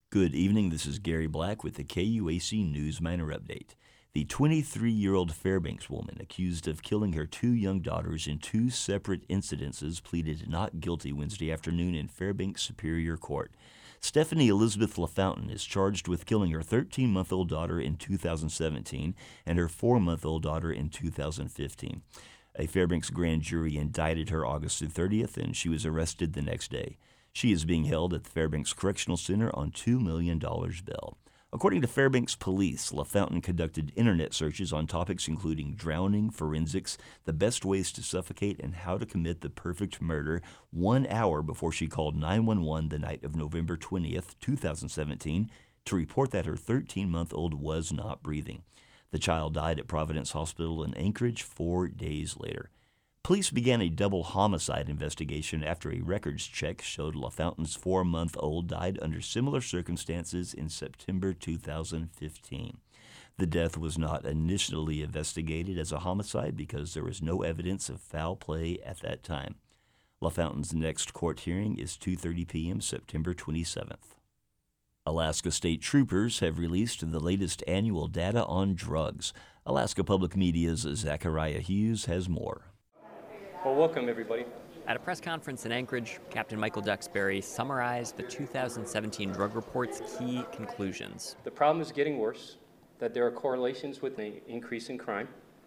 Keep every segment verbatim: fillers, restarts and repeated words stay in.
Good evening. This is Gary Black with the K U A C News Minor Update. The twenty-three-year-old Fairbanks woman accused of killing her two young daughters in two separate incidences pleaded not guilty Wednesday afternoon in Fairbanks Superior Court. Stephanie Elizabeth LaFountain is charged with killing her thirteen-month-old daughter in two thousand seventeen and her four-month-old daughter in two thousand fifteen. A Fairbanks grand jury indicted her August thirtieth, and she was arrested the next day. She is being held at the Fairbanks Correctional Center on two million dollars bail. According to Fairbanks Police, LaFountain conducted internet searches on topics including drowning, forensics, the best ways to suffocate, and how to commit the perfect murder one hour before she called nine one one the night of November twentieth, two thousand seventeen, to report that her thirteen-month-old was not breathing. The child died at Providence Hospital in Anchorage four days later. Police began a double homicide investigation after a records check showed LaFountain's four-month-old died under similar circumstances in September two thousand fifteen. The death was not initially investigated as a homicide because there was no evidence of foul play at that time. LaFountain's next court hearing is two thirty p.m. September twenty-seventh. Alaska State Troopers have released the latest annual data on drugs. Alaska Public Media's Zachariah Hughes has more. Well, welcome, everybody. At a press conference in Anchorage, Captain Michael Duxbury summarized the two thousand seventeen drug report's key conclusions. The problem is getting worse, that there are correlations with the increase in crime,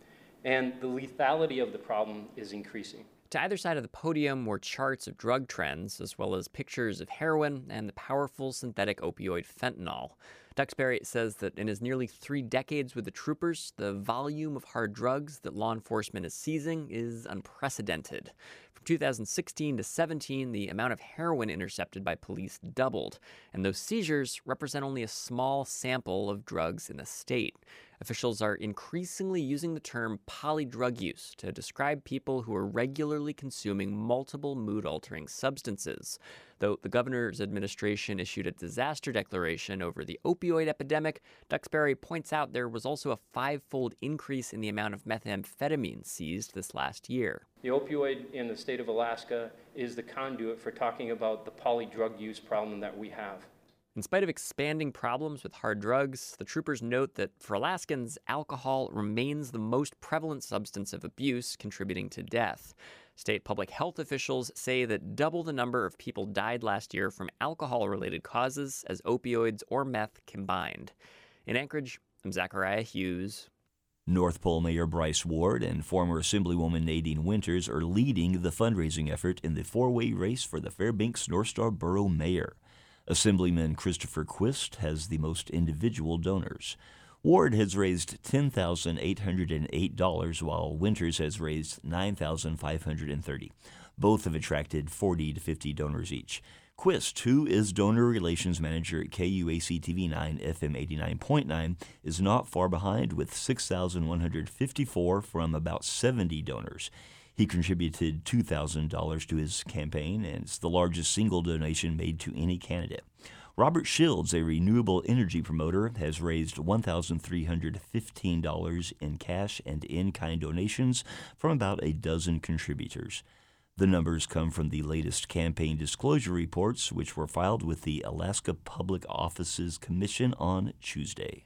and the lethality of the problem is increasing. To either side of the podium were charts of drug trends, as well as pictures of heroin and the powerful synthetic opioid fentanyl. Duxbury says that in his nearly three decades with the troopers, the volume of hard drugs that law enforcement is seizing is unprecedented. From two thousand sixteen to seventeen, the amount of heroin intercepted by police doubled, and those seizures represent only a small sample of drugs in the state. Officials are increasingly using the term polydrug use to describe people who are regularly consuming multiple mood-altering substances. Though the governor's administration issued a disaster declaration over the opioid epidemic, Duxbury points out there was also a five-fold increase in the amount of methamphetamine seized this last year. The opioid in the state of Alaska is the conduit for talking about the polydrug use problem that we have. In spite of expanding problems with hard drugs, the troopers note that for Alaskans, alcohol remains the most prevalent substance of abuse, contributing to death. State public health officials say that double the number of people died last year from alcohol-related causes as opioids or meth combined. In Anchorage, I'm Zachariah Hughes. North Pole Mayor Bryce Ward and former Assemblywoman Nadine Winters are leading the fundraising effort in the four-way race for the Fairbanks North Star Borough Mayor. Assemblyman Christopher Quist has the most individual donors. Ward has raised ten thousand eight hundred eight dollars, while Winters has raised nine thousand five hundred thirty dollars. Both have attracted forty to fifty donors each. Quist, who is Donor Relations Manager at K U A C T V nine F M eighty-nine point nine, is not far behind with six thousand one hundred fifty-four from about seventy donors. He contributed two thousand dollars to his campaign, and it's the largest single donation made to any candidate. Robert Shields, a renewable energy promoter, has raised one thousand three hundred fifteen dollars in cash and in-kind donations from about a dozen contributors. The numbers come from the latest campaign disclosure reports, which were filed with the Alaska Public Offices Commission on Tuesday.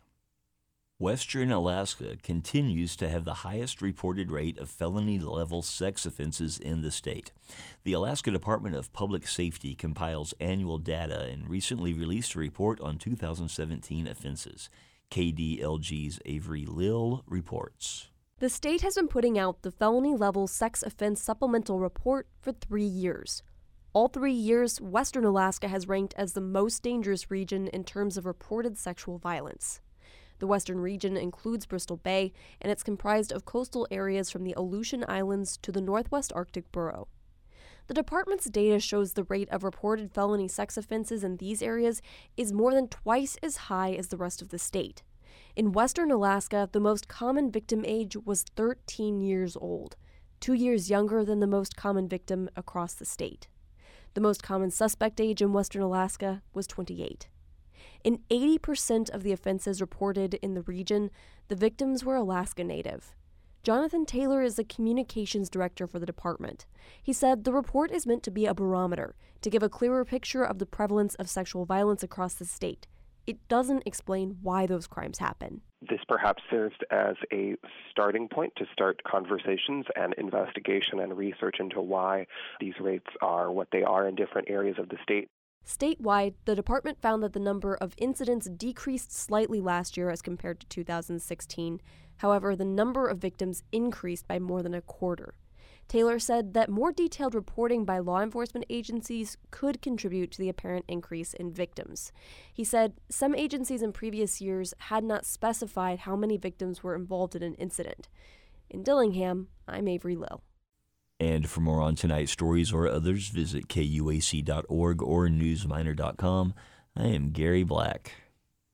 Western Alaska continues to have the highest reported rate of felony-level sex offenses in the state. The Alaska Department of Public Safety compiles annual data and recently released a report on two thousand seventeen offenses. K D L G's Avery Lill reports. The state has been putting out the felony-level sex offense supplemental report for three years. All three years, Western Alaska has ranked as the most dangerous region in terms of reported sexual violence. The western region includes Bristol Bay, and it's comprised of coastal areas from the Aleutian Islands to the Northwest Arctic Borough. The department's data shows the rate of reported felony sex offenses in these areas is more than twice as high as the rest of the state. In western Alaska, the most common victim age was thirteen years old, two years younger than the most common victim across the state. The most common suspect age in western Alaska was twenty-eight. In eighty percent of the offenses reported in the region, the victims were Alaska Native. Jonathan Taylor is the communications director for the department. He said the report is meant to be a barometer, to give a clearer picture of the prevalence of sexual violence across the state. It doesn't explain why those crimes happen. This perhaps serves as a starting point to start conversations and investigation and research into why these rates are what they are in different areas of the state. Statewide, the department found that the number of incidents decreased slightly last year as compared to two thousand sixteen. However, the number of victims increased by more than a quarter. Taylor said that more detailed reporting by law enforcement agencies could contribute to the apparent increase in victims. He said some agencies in previous years had not specified how many victims were involved in an incident. In Dillingham, I'm Avery Lill. And for more on tonight's stories or others, visit K U A C dot org or newsminer dot com. I am Gary Black.